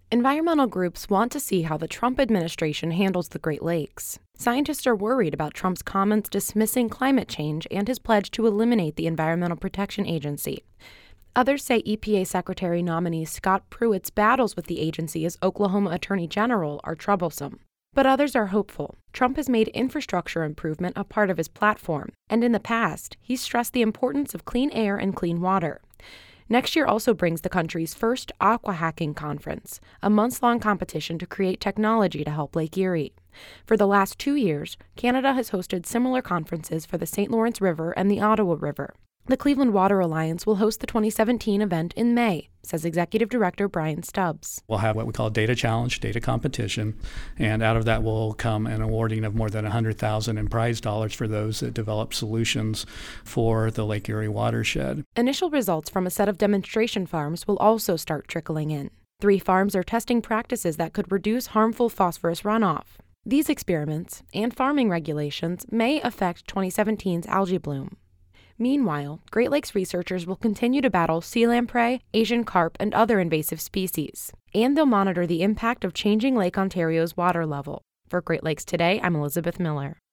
Environmental groups want to see how the Trump administration handles the Great Lakes. Scientists are worried about Trump's comments dismissing climate change and his pledge to eliminate the Environmental Protection Agency. Others say EPA Secretary nominee Scott Pruitt's battles with the agency as Oklahoma Attorney General are troublesome. But others are hopeful. Trump has made infrastructure improvement a part of his platform, and in the past, he's stressed the importance of clean air and clean water. Next year also brings the country's first Aqua Hacking Conference, a months-long competition to create technology to help Lake Erie. For the last 2 years, Canada has hosted similar conferences for the St. Lawrence River and the Ottawa River. The Cleveland Water Alliance will host the 2017 event in May, says Executive Director Brian Stubbs. We'll have what we call a data challenge, data competition, and out of that will come an awarding of more than $100,000 in prize dollars for those that develop solutions for the Lake Erie watershed. Initial results from a set of demonstration farms will also start trickling in. 3 farms are testing practices that could reduce harmful phosphorus runoff. These experiments and farming regulations may affect 2017's algae bloom. Meanwhile, Great Lakes researchers will continue to battle sea lamprey, Asian carp, and other invasive species. And they'll monitor the impact of changing Lake Ontario's water level. For Great Lakes Today, I'm Elizabeth Miller.